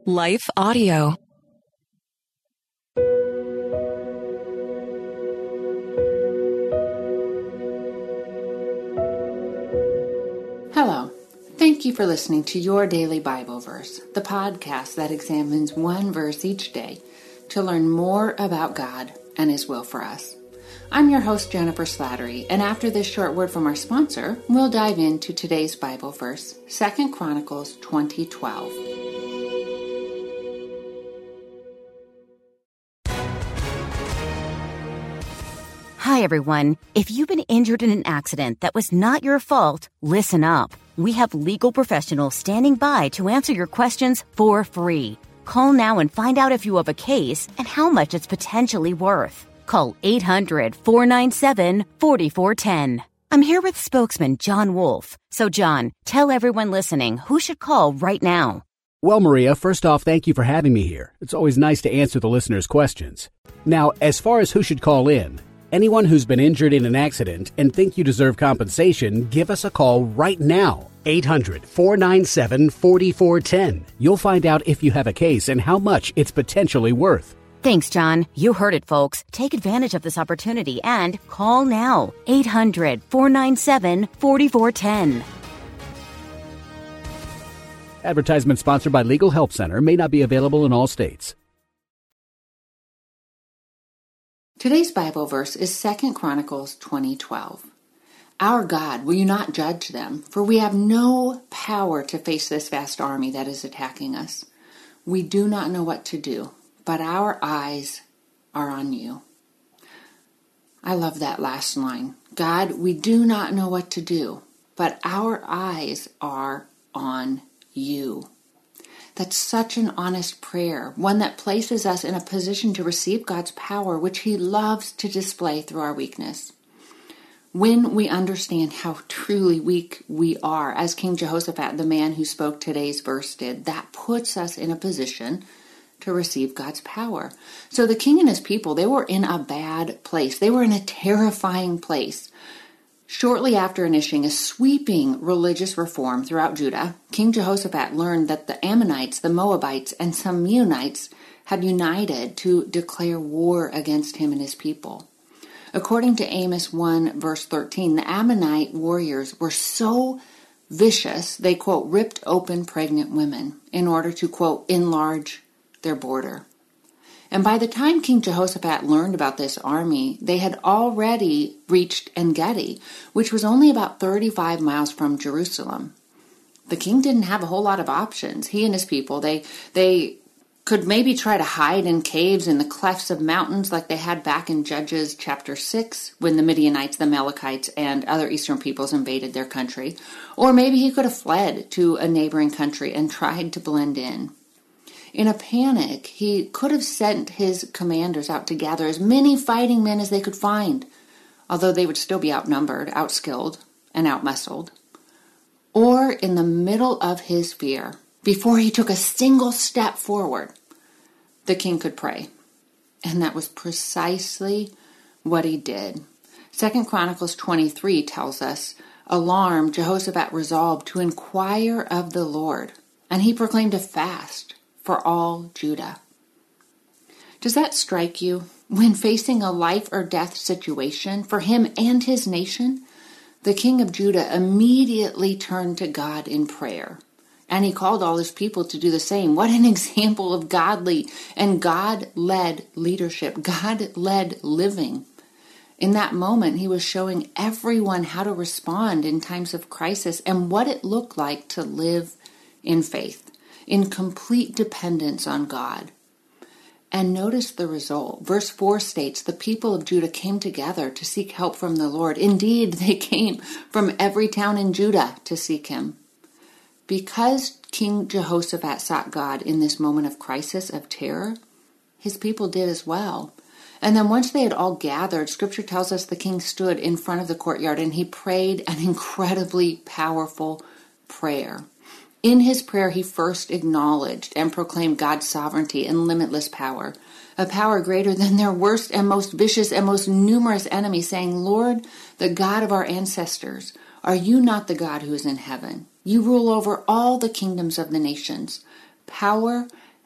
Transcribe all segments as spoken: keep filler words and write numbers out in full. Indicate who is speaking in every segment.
Speaker 1: Life Audio.
Speaker 2: Hello. Thank you for listening to Your Daily Bible Verse, the podcast that examines one verse each day to learn more about God and His will for us. I'm your host, Jennifer Slattery, and after this short word from our sponsor, we'll dive into today's Bible verse, Second Chronicles twenty twelve.
Speaker 3: Hi, everyone. If you've been injured in an accident that was not your fault, listen up. We have legal professionals standing by to answer your questions for free. Call now and find out if you have a case and how much it's potentially worth. Call eight hundred, four nine seven, four four one zero. I'm here with spokesman John Wolf. So, John, tell everyone listening who should call right now.
Speaker 4: Well, Maria, first off, thank you for having me here. It's always nice to answer the listeners' questions. Now, as far as who should call in, anyone who's been injured in an accident and think you deserve compensation, give us a call right now. eight hundred, four nine seven, four four one zero. You'll find out if you have a case and how much it's potentially worth.
Speaker 3: Thanks, John. You heard it, folks. Take advantage of this opportunity and call now. eight hundred, four nine seven, four four one zero.
Speaker 4: Advertisement sponsored by Legal Help Center, may not be available in all states.
Speaker 2: Today's Bible verse is Second Chronicles twenty twelve. Our God, will you not judge them? For we have no power to face this vast army that is attacking us. We do not know what to do, but our eyes are on you. I love that last line. God, we do not know what to do, but our eyes are on you. That's such an honest prayer, one that places us in a position to receive God's power, which He loves to display through our weakness. When we understand how truly weak we are, as King Jehoshaphat, the man who spoke today's verse, did, that puts us in a position to receive God's power. So the king and his people, they were in a bad place. They were in a terrifying place. Shortly after initiating a sweeping religious reform throughout Judah, King Jehoshaphat learned that the Ammonites, the Moabites, and some Meunites had united to declare war against him and his people. According to Amos one, verse thirteen, the Ammonite warriors were so vicious, they, quote, ripped open pregnant women in order to, quote, enlarge their border. And by the time King Jehoshaphat learned about this army, they had already reached En-Gedi, which was only about thirty-five miles from Jerusalem. The king didn't have a whole lot of options. He and his people, they they could maybe try to hide in caves in the clefts of mountains like they had back in Judges chapter six when the Midianites, the Amalekites, and other eastern peoples invaded their country. Or maybe he could have fled to a neighboring country and tried to blend in. In a panic, he could have sent his commanders out to gather as many fighting men as they could find, although they would still be outnumbered, outskilled, and outmuscled. Or in the middle of his fear, before he took a single step forward, the king could pray. And that was precisely what he did. Second Chronicles twenty-three tells us, alarmed, Jehoshaphat resolved to inquire of the Lord, and he proclaimed a fast for all Judah. Does that strike you? When facing a life or death situation for him and his nation, the king of Judah immediately turned to God in prayer. And he called all his people to do the same. What an example of godly and God-led leadership, God-led living. In that moment, he was showing everyone how to respond in times of crisis and what it looked like to live in faith, in complete dependence on God. And notice the result. Verse four states, the people of Judah came together to seek help from the Lord. Indeed, they came from every town in Judah to seek him. Because King Jehoshaphat sought God in this moment of crisis, of terror, his people did as well. And then once they had all gathered, Scripture tells us the king stood in front of the courtyard and he prayed an incredibly powerful prayer. In his prayer, he first acknowledged and proclaimed God's sovereignty and limitless power, a power greater than their worst and most vicious and most numerous enemy, saying, Lord, the God of our ancestors, are you not the God who is in heaven? You rule over all the kingdoms of the nations. Power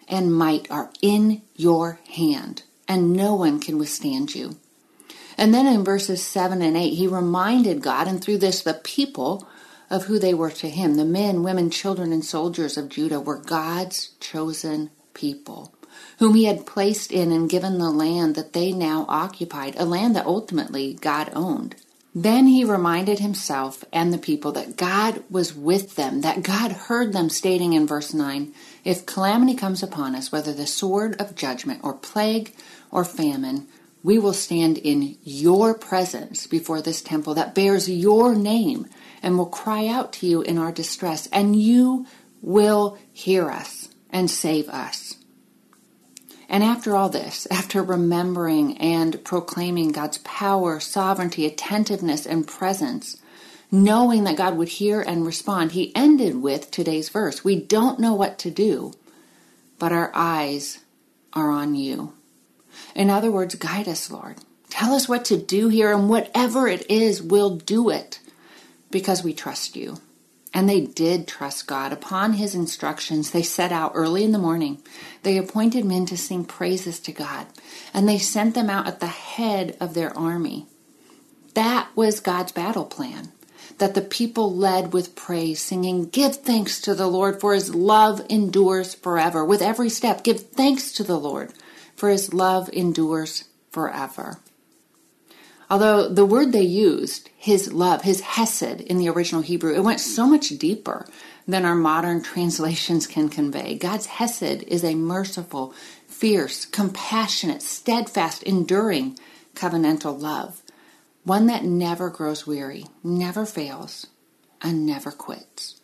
Speaker 2: and might are in your hand, and no one can withstand you. And then in verses seven and eight, he reminded God, and through this the people, of who they were to him. The men, women, children, and soldiers of Judah were God's chosen people, whom he had placed in and given the land that they now occupied, a land that ultimately God owned. Then he reminded himself and the people that God was with them, that God heard them stating in verse nine, if calamity comes upon us, whether the sword of judgment or plague or famine, we will stand in your presence before this temple that bears your name and will cry out to you in our distress, and you will hear us and save us. And after all this, after remembering and proclaiming God's power, sovereignty, attentiveness, and presence, knowing that God would hear and respond, he ended with today's verse. We don't know what to do, but our eyes are on you. In other words, guide us, Lord. Tell us what to do here, and whatever it is, we'll do it because we trust you. And they did trust God. Upon his instructions, they set out early in the morning. They appointed men to sing praises to God, and they sent them out at the head of their army. That was God's battle plan, that the people led with praise, singing, give thanks to the Lord, for his love endures forever. With every step, give thanks to the Lord, for his love endures forever. Although the word they used, his love, his hesed in the original Hebrew, it went so much deeper than our modern translations can convey. God's hesed is a merciful, fierce, compassionate, steadfast, enduring, covenantal love. One that never grows weary, never fails, and never quits.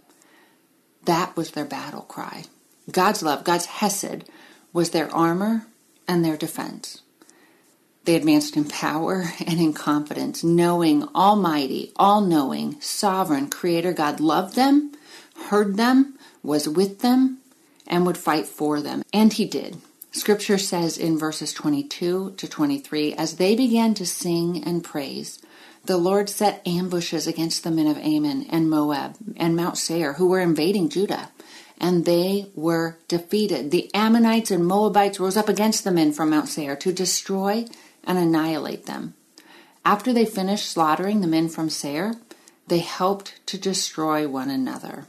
Speaker 2: That was their battle cry. God's love, God's hesed, was their armor and their defense. They advanced in power and in confidence, knowing Almighty, all-knowing, sovereign Creator God loved them, heard them, was with them, and would fight for them. And he did. Scripture says in verses twenty-two to twenty-three, as they began to sing and praise, the Lord set ambushes against the men of Ammon and Moab and Mount Seir, who were invading Judah, and they were defeated. The Ammonites and Moabites rose up against the men from Mount Seir to destroy and annihilate them. After they finished slaughtering the men from Seir, they helped to destroy one another.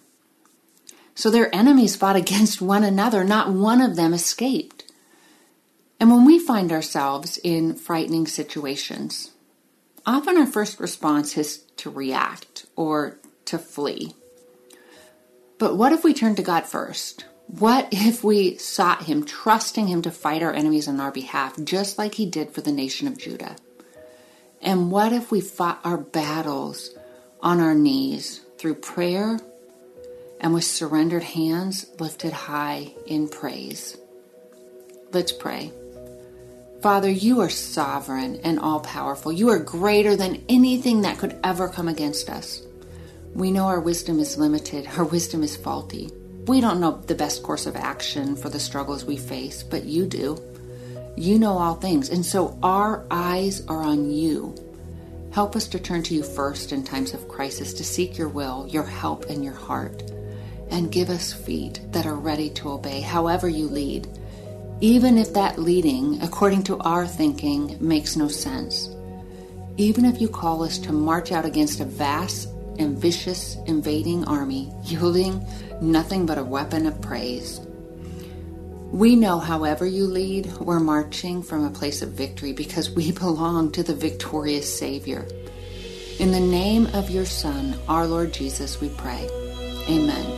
Speaker 2: So their enemies fought against one another. Not one of them escaped. And when we find ourselves in frightening situations, often our first response is to react or to flee. But what if we turn to God first? What if we sought him, trusting him to fight our enemies on our behalf, just like he did for the nation of Judah? And what if we fought our battles on our knees through prayer and with surrendered hands lifted high in praise? Let's pray. Father, you are sovereign and all-powerful. You are greater than anything that could ever come against us. We know our wisdom is limited. Our wisdom is faulty. We don't know the best course of action for the struggles we face, but you do. You know all things, and so our eyes are on you. Help us to turn to you first in times of crisis, to seek your will, your help, and your heart. And give us feet that are ready to obey however you lead, even if that leading, according to our thinking, makes no sense. Even if you call us to march out against a vast and vicious invading army, yielding nothing but a weapon of praise. We know, however you lead, we're marching from a place of victory because we belong to the victorious Savior. In the name of your Son, our Lord Jesus, we pray. Amen.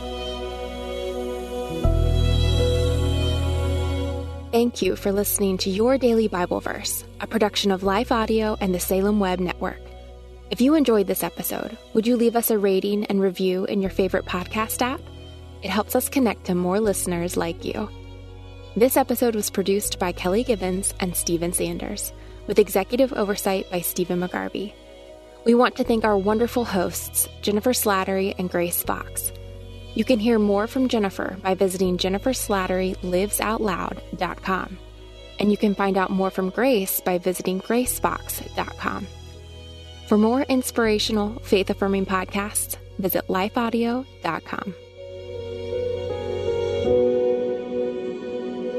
Speaker 1: Thank you for listening to Your Daily Bible Verse, a production of Life Audio and the Salem Web Network. If you enjoyed this episode, would you leave us a rating and review in your favorite podcast app? It helps us connect to more listeners like you. This episode was produced by Kelly Gibbons and Stephen Sanders, with executive oversight by Stephen McGarvey. We want to thank our wonderful hosts, Jennifer Slattery and Grace Fox. You can hear more from Jennifer by visiting jennifer slattery lives out loud dot com. And you can find out more from Grace by visiting grace fox dot com. For more inspirational, faith-affirming podcasts, visit life audio dot com.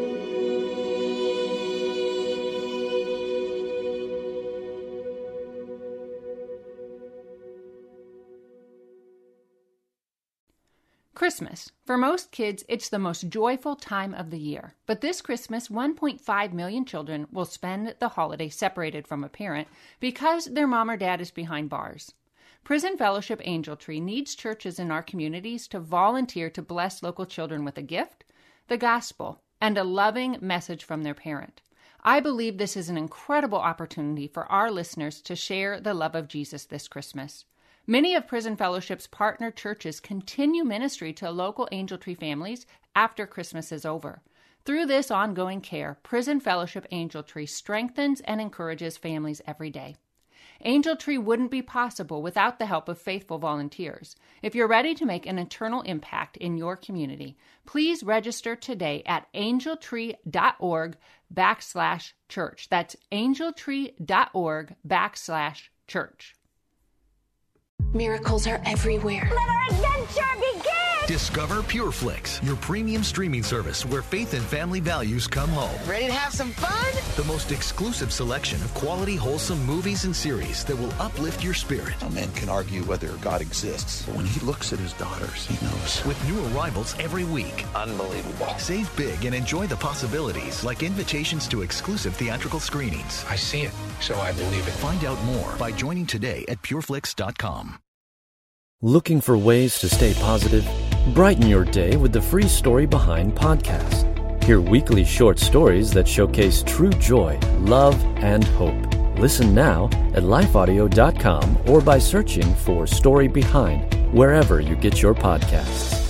Speaker 5: Christmas. For most kids, it's the most joyful time of the year. But this Christmas, one point five million children will spend the holiday separated from a parent because their mom or dad is behind bars. Prison Fellowship Angel Tree needs churches in our communities to volunteer to bless local children with a gift, the gospel, and a loving message from their parent. I believe this is an incredible opportunity for our listeners to share the love of Jesus this Christmas. Many of Prison Fellowship's partner churches continue ministry to local Angel Tree families after Christmas is over. Through this ongoing care, Prison Fellowship Angel Tree strengthens and encourages families every day. Angel Tree wouldn't be possible without the help of faithful volunteers. If you're ready to make an eternal impact in your community, please register today at angeltree.org backslash church. That's angeltree.org backslash church.
Speaker 6: Miracles are everywhere.
Speaker 7: Let our adventure begin!
Speaker 8: Discover PureFlix, your premium streaming service where faith and family values come home.
Speaker 6: Ready to have some fun?
Speaker 8: The most exclusive selection of quality, wholesome movies and series that will uplift your spirit.
Speaker 9: A man can argue whether God exists, but when he looks at his daughters, he knows.
Speaker 8: With new arrivals every week.
Speaker 9: Unbelievable.
Speaker 8: Save big and enjoy the possibilities, like invitations to exclusive theatrical screenings.
Speaker 10: I see it, so I believe it.
Speaker 8: Find out more by joining today at pureflix dot com.
Speaker 11: Looking for ways to stay positive? Brighten your day with the Free Story Behind podcast. Hear weekly short stories that showcase true joy, love, and hope. Listen now at life audio dot com or by searching for Story Behind wherever you get your podcasts.